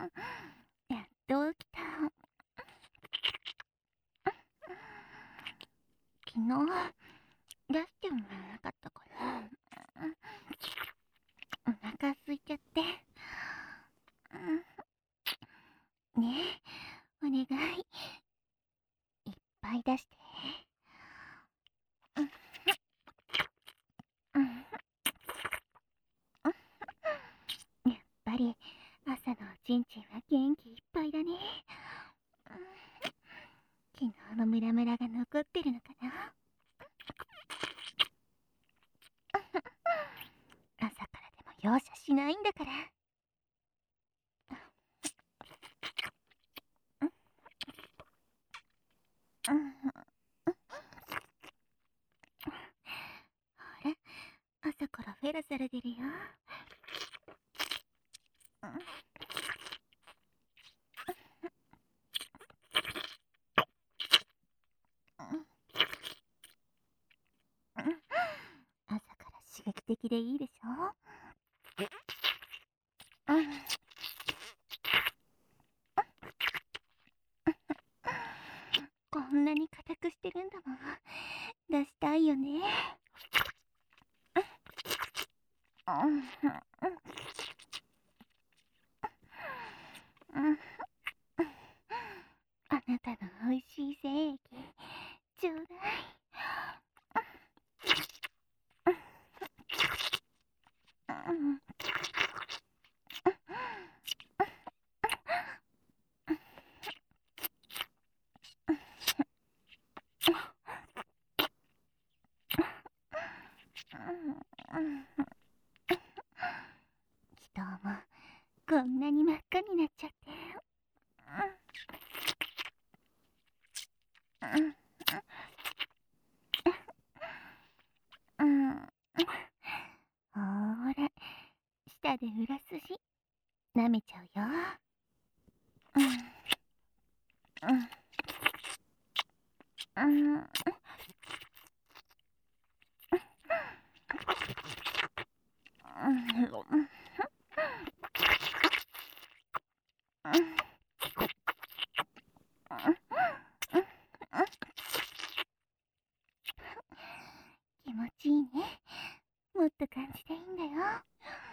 やっと起きた。昨日出してもらえなかったから、お腹空いちゃって。ねえ、お願い。いっぱい出して。やっぱり朝のおちんちんは元気いっぱいだね。昨日のムラムラが残ってるのかな。朝からでも容赦しないんだから。ほら、朝からフェラされてるよ。朝から刺激的でいいでしょ。こんなに硬くしてるんだもん。出したいよね。あなたの美味しい精液ちょうだい。人もこんなに真っ赤になっちゃって。ほーら、舌で裏筋舐めちゃうよ。気持ちいいね。もっと感じていいんだよ。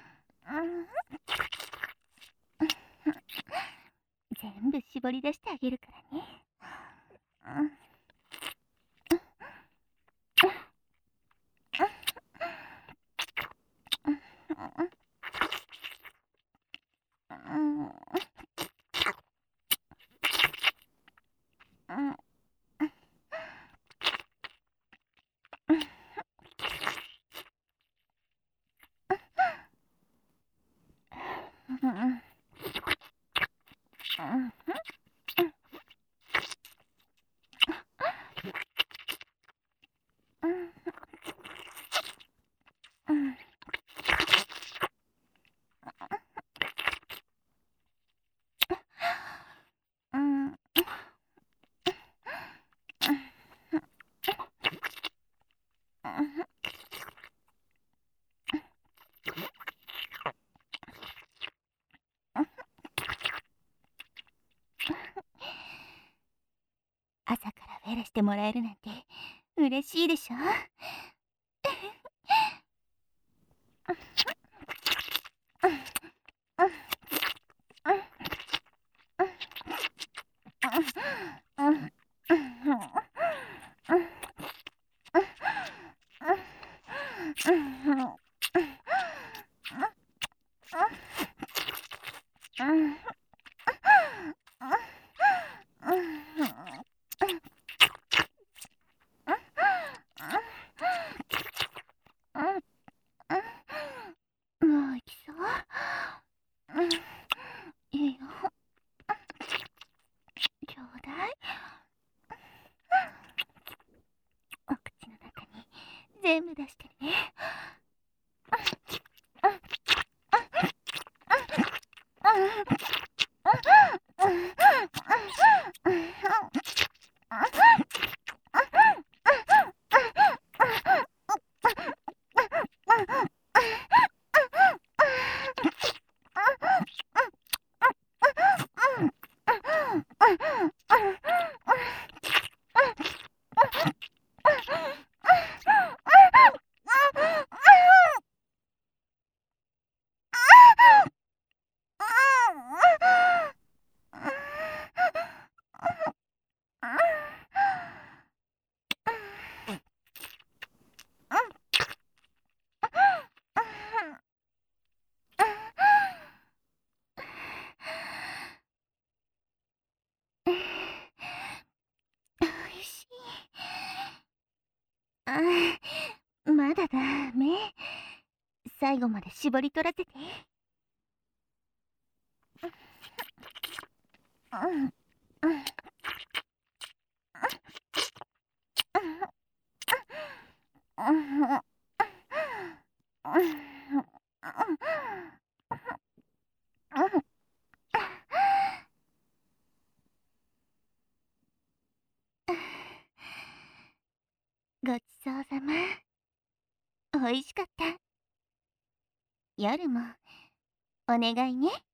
全部絞り出してあげるからね。朝からフェラしてもらえるなんて嬉しいでしょ。もう行きそう。いいよ、ちょうだい。お口の中に全部出してね。 ああ、まだダメ。最後まで絞り取らせて。うん、うん、うん、うん、うん、ごちそうさま。おいしかった。夜もお願いね。